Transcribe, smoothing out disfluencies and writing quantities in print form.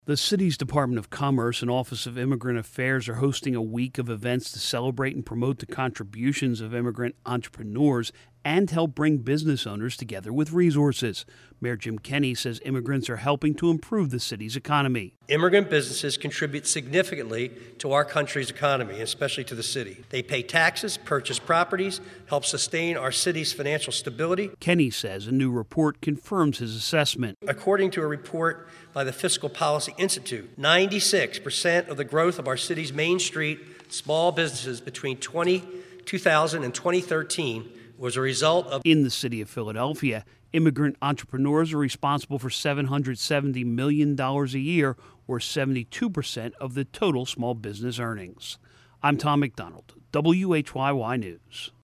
The city's Department of Commerce and Office of Immigrant Affairs are hosting a week of events to celebrate and promote the contributions of immigrant entrepreneurs and help bring business owners together with resources. Mayor Jim Kenney says immigrants are helping to improve the city's economy. Immigrant businesses contribute significantly to our country's economy, especially to the city. They pay taxes, purchase properties, help sustain our city's financial stability. Kenney says a new report confirms his assessment. According to a report by the Fiscal Policy Institute, 96% of the growth of our city's Main Street small businesses between 2000 and 2013 was a result of. In the city of Philadelphia, immigrant entrepreneurs are responsible for $770 million a year, or 72% of the total small business earnings. I'm Tom McDonald, WHYY News.